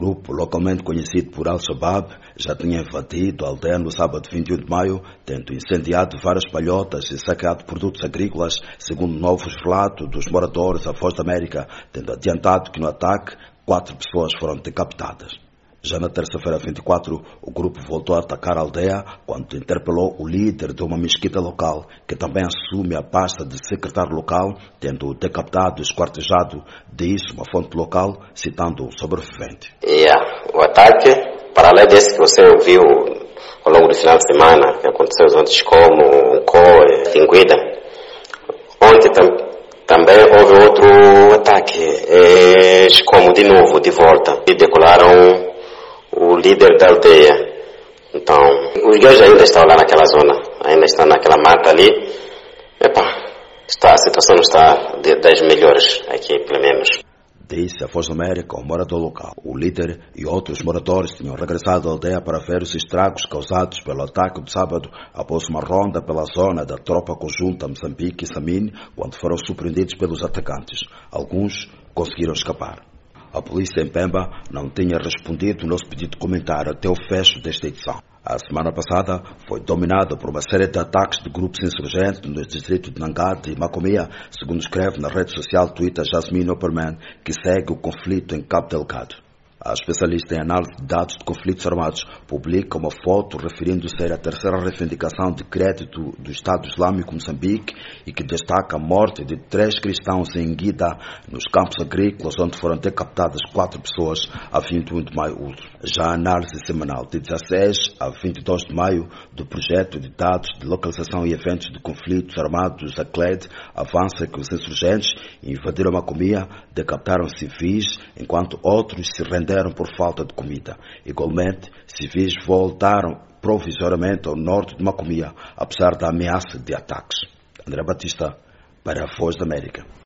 grupo, localmente conhecido por Al-Shabaab, já tinha invadido a aldeia no sábado 21 de maio, tendo incendiado várias palhotas e saqueado produtos agrícolas, segundo novos relatos dos moradores à Voz da América, tendo adiantado que no ataque 4 pessoas foram decapitadas. Já na terça-feira 24, o grupo voltou a atacar a aldeia quando interpelou o líder de uma mesquita local, que também assume a pasta de secretário local, tendo decapitado e esquartejado, diz uma fonte local, citando o sobrevivente. O ataque, para além desse que você ouviu ao longo do final de semana, que aconteceu antes como Coe, Tinguida, ontem também houve outro ataque, como de novo, de volta, e decolaram o líder da aldeia. Então, os guerreiros ainda estão lá naquela zona, ainda estão naquela mata ali. A situação não está das melhores aqui, pelo menos. Disse a Voz da América ao morador local. O líder e outros moradores tinham regressado à aldeia para ver os estragos causados pelo ataque de sábado após uma ronda pela zona da tropa conjunta Moçambique e Samin, quando foram surpreendidos pelos atacantes. Alguns conseguiram escapar. A polícia em Pemba não tinha respondido o nosso pedido de comentário até o fecho desta edição. A semana passada foi dominada por uma série de ataques de grupos insurgentes nos distritos de Nangate e Macomia, segundo escreve na rede social Twitter Jasmine Opperman, que segue o conflito em Cabo Delgado. A especialista em análise de dados de conflitos armados publica uma foto referindo-se à terceira reivindicação de crédito do Estado Islâmico Moçambique e que destaca a morte de 3 cristãos em Guida, nos campos agrícolas onde foram decapitadas 4 pessoas a 21 de maio último. Já a análise semanal de 16 a 22 de maio do projeto de dados de localização e eventos de conflitos armados, a CLED, avança que os insurgentes invadiram a Macomia, decapitaram civis, enquanto outros se renderam por falta de comida. Igualmente, civis voltaram provisoriamente ao norte de Macomia, apesar da ameaça de ataques. André Batista, para a Voz da América.